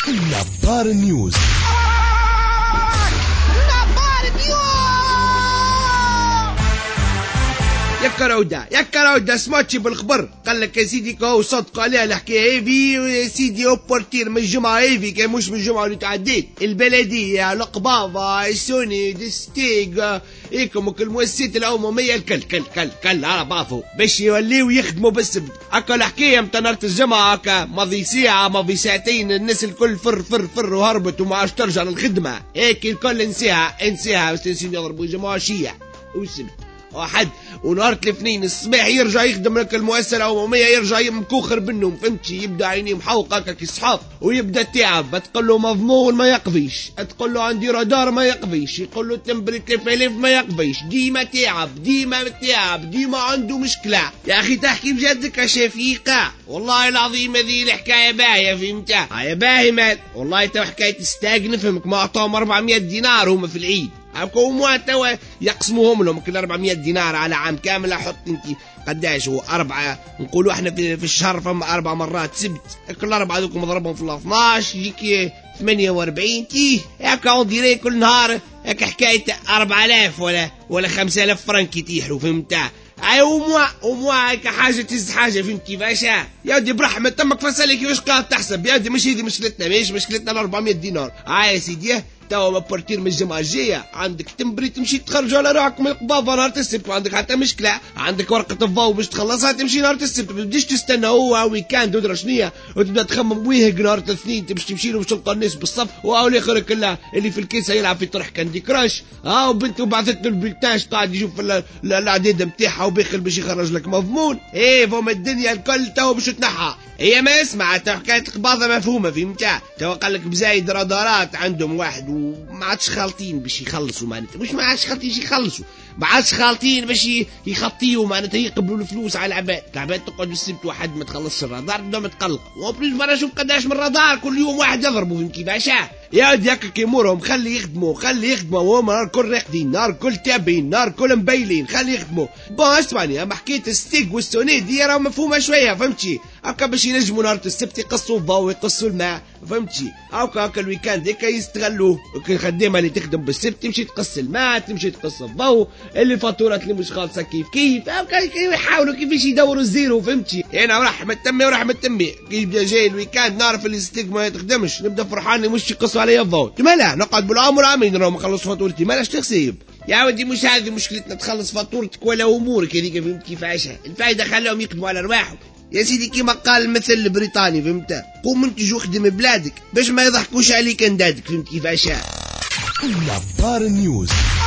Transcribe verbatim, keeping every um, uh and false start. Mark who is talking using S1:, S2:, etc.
S1: نظار نيوز.
S2: نظار نيوز. يا كراودة يا كراودة سمعتش بالخبر؟ قال لك يا سيدي كهو صدقوا عليها الحكايه هذي يا سيدي اوبورتير من الجمعه هذي كان مش من الجمعه اللي تعديت البلديه القباضه السوني ديستيغ هيكم المؤسسات العموميه الكل كل كل كل على بعضه باش يوليو يخدموا بالسبت. هكا الحكايه متاع نهار الجمعه هكا ماضي ساعه ماضي ساعتين الناس الكل فر فر فر وهربت وما عادش ترجع للخدمه هيك الكل انساها انساها بس نسيو يضربوا جماعه شيع والسبت واحد ونهار الاثنين الصباح يرجع يخدم لك المؤسسه العموميه يرجع مكوخر بالنوم فهمتي يبدا عينيه محوقه هكا كيصحاب ويبدا تعب تقول له مضمون ما يقضيش تقول له عندي رادار ما يقضيش يقول له تمبري ثلاثة آلاف ما يقضيش ديما تعب ديما تعب ديما عنده مشكله. يا اخي تحكي بجدك يا شفيقه والله العظيم هذه الحكايه باهيه فهمتها يا باهي مال والله تو حكايه تستاق نفهمك ما اعطاهم أربعمية دينار هم في العيد هاكو توا يقسموهم لهم كل أربعمية دينار على عام كامل. حط انت قداش هو أربعة نقولوا احنا في, في الشهر فما أربع مرات سبت كل أربعة هذوكم مضربهم في اثناش يجيك ثمانية وأربعين تيه هكا اون كل نهار هكا حكاية أربعة آلاف ولا ولا خمسة آلاف فرنك يتيحوا فهمتها. اي وموا وموا هيك حاجه تهز حاجه فهمت كيفاش يا ودي برحمه تمك فسالي كيفاش قاعد تحسب يا ودي مش هذه مشكلتنا مش مشكلتنا ال أربعمية دينار. اه يا سيدي توا بورتير من الجمعه الجايه عندك تمبري تمشي تخرج على روحك من القباضه نهار السبت ما عندك حتى مشكله عندك ورقه الضوء باش تخلصها تمشي نهار السبت ما تبديش تستنى هو ويكاند ودرا شنيا وتبدا تخمم ويهق نهار الاثنين تمشي تمشي له باش تلقى الناس بالصف وهاو الاخر كله اللي في الكيس يلعب في طرح كاندي كراش ها وبنته بعثت له البلتاج قاعد يشوف الاعداد نتاعها وباخل باش يخرج لك مضمون ايه فما الدنيا الكل توا باش تنحى هي ما اسمع تو حكايه القباضه مفهومه فهمتها تو قال لك بزايد رادارات عندهم واحد وما عادش خالطين باش يخلصوا معناتها مش ما عادش خالطين يخلصوا ما عادش خالطين باش يخطيوا معناتها يقبلوا الفلوس على العباد العباد تقعد بالسبت واحد ما تخلصش الرادار تبدا متقلق وبليز مرة شوف قداش من الرادار كل يوم واحد يضربوا فهمت كيفاش يا ودي هكا كيمورهم خلي يخدموا خلي يخدموا وهم نهار كل راقدين نهار كل تابين نهار كل مبيلين خلي يخدموا بون اسمعني اما حكايه الستيك والسونيت دي راه مفهومه شويه فهمتي هكا باش ينجموا نهار السبت يقصوا الضوء ويقصوا الماء فهمتي هكا هكا الويكاند هكا يستغلوه الخدامه اللي تخدم بالسبت تمشي تقص الماء تمشي تقص الضوء اللي فاتورات اللي مش خالصه كيف كيف هكا يحاولوا كيفاش يدوروا الزيرو فهمتي انا ورحمه تمي ورحمه تمي يبدا جاي الويكاند نعرف اللي الستيك ما تخدمش نبدا فرحان مش يقصوا عليا الضوء مالا نقعد بالعمر عامين راهم نخلص فاتورتي مالاش تخسيب يا ودي مش هذه مشكلتنا تخلص فاتورتك ولا امورك هذيك فهمت كيفاش الفائده خلاهم يكتبوا على ارواحهم يا سيدي كيما قال المثل البريطاني فهمت قوم منتج وخدم بلادك باش ما يضحكوش عليك اندادك فهمت كيفاش.
S1: نظار نيوز.